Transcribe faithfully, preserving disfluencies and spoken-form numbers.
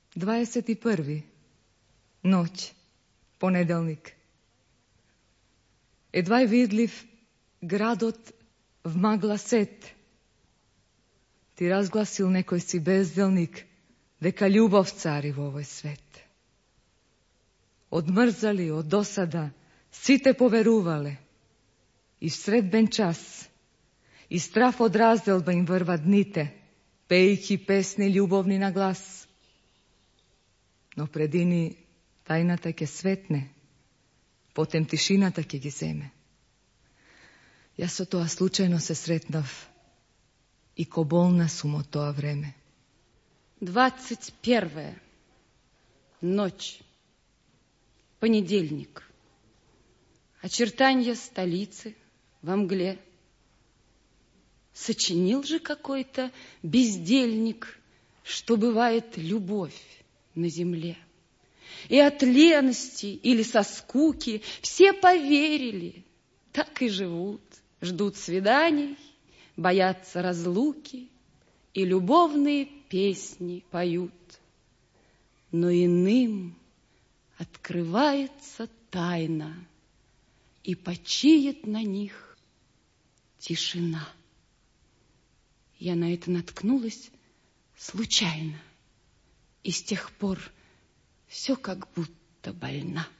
dvadeset prvi Noć, ponedeljnik. Едва е видлив градот в магла сет. Ти разгласил некој си безделник дека љубов цари во овој свет. Одмрзали од досада, сите поверувале. И в средбен час, и страф од разделба им врва дните, пејки песни љубовни на глас. Но предини тајната ќе светне, потем тишината ќе ги земе. Јас со тоа случајно се сретнав и ко болна сум од тоа време. двадцать первое Ночь. Понедельник. Очертанья столицы во мгле. Сочинил же какой-то бездельник, что бывает любовь на земле. И от лености или со скуки все поверили, так и живут, ждут свиданий, боятся разлуки и любовные песни поют. Но иным открывается тайна, и почиет на них тишина. Я на это наткнулась случайно, и с тех пор все как будто больна.